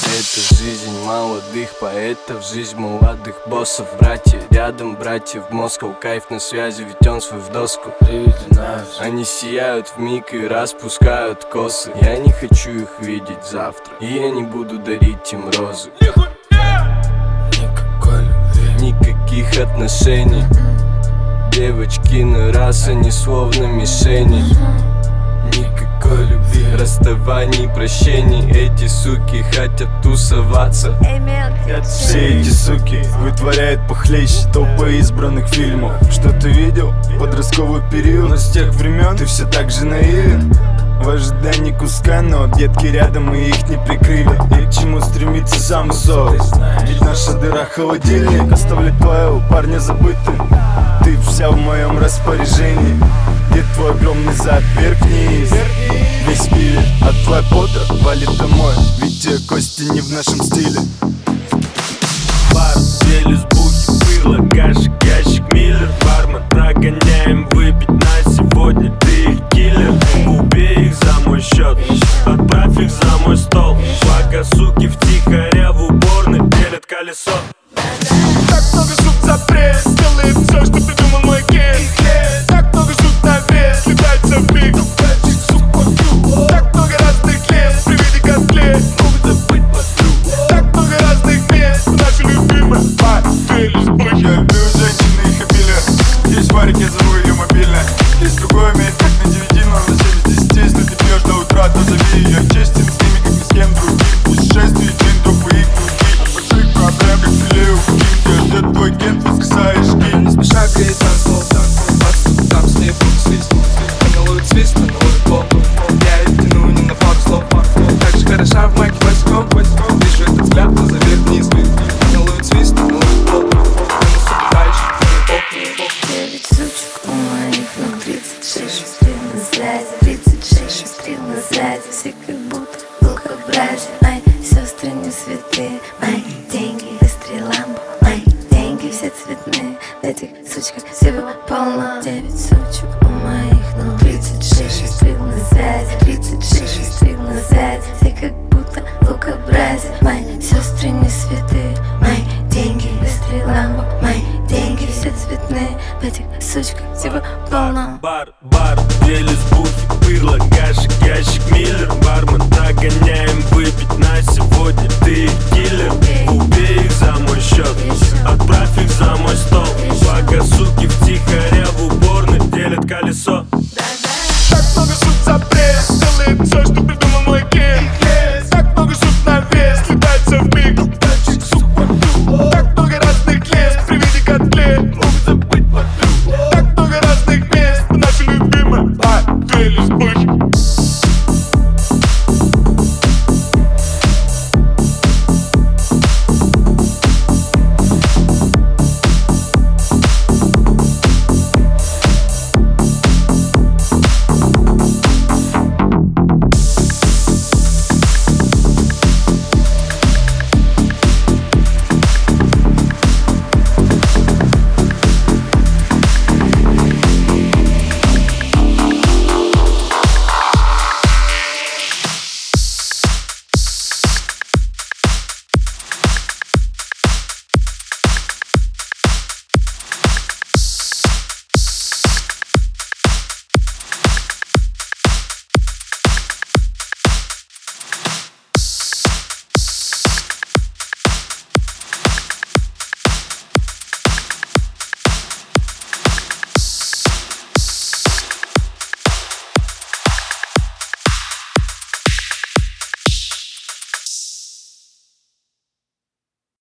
Это жизнь молодых поэтов, жизнь молодых боссов. Братья рядом, братья в Москву, кайф на связи, ведь он свой в доску. Они сияют вмиг и распускают косы. Я не хочу их видеть завтра, и я не буду дарить им розы. Никакой любви, никаких отношений. Девочки на раз, они словно мишени. Никакой любви, расставаний, прощений. Эти суки хотят тусоваться. Все эти суки вытворяют похлеще толпы избранных фильмов. Что ты видел? Подростковый период. Но с тех времен ты все так же наивен. В ожидании куска, но детки рядом, и их не прикрыли. И к чему стремится сам соус? Ведь наша дыра холодильник оставлять твоего парня забытым. Ты вся в моем распоряжении. Где твой огромный зад? Вверх-вниз. Весь пилит, а твоя подра валит домой. Ведь те кости не в нашем стиле. бар, делюсь бухи, пыло, гашек, ящик, миллер. Бармен, прогоняем выпить на сегодня. Ты их киллер, убей их за мой счет, отправь их за мой стол. Пока суки втихаря в уборной пилят колесо. Так много шут запрет, делает все, что придумал мой кейс. Так много шут на вес, летается в пик. Так много разных лес, при виде котлет могут забыть подруг. Так много разных мест, наши любимые делись бухи. Я люблю женщины и их обилие. Есть варик, я зову ее мобильно. Есть другой умеет как на 9, но на 7 из 10. Если ты пьешь до утра, то зови ее. Честен с ними, как ни с кем другим. Путешествие, джин, топы и круги. Больших проблем, как филе у Ким. Где твой кент, воскресаешь ким. Не спеша греет танцпол, там слеп, свист. Каналует свист, каналует пол. Я их тяну не на пару слов. Так же хороша в майке босиком. Вижу этот взгляд, глаза вверх-вниз. Каналует свист, каналует пол. Девять сучек у моих ног, 36 шустрил на связи, 36 шустрил на связи. Все как будто лукобразие. Мои сестры не святые, мои деньги быстрее ламбо. Мои деньги все цветные, в этих сучках всего полно. 9 сучек у моих ног, 36 шустрил на связи, 36 шустрил на связи. Все как будто лукобразие. Мои сестры не святые, мои деньги быстрее ламбо. Мои деньги все цветные, в этих сучках всего полно. Бар, делюсь бухи, пыло, гашек, ящик, миллер. Бармен, прогоняем выпить на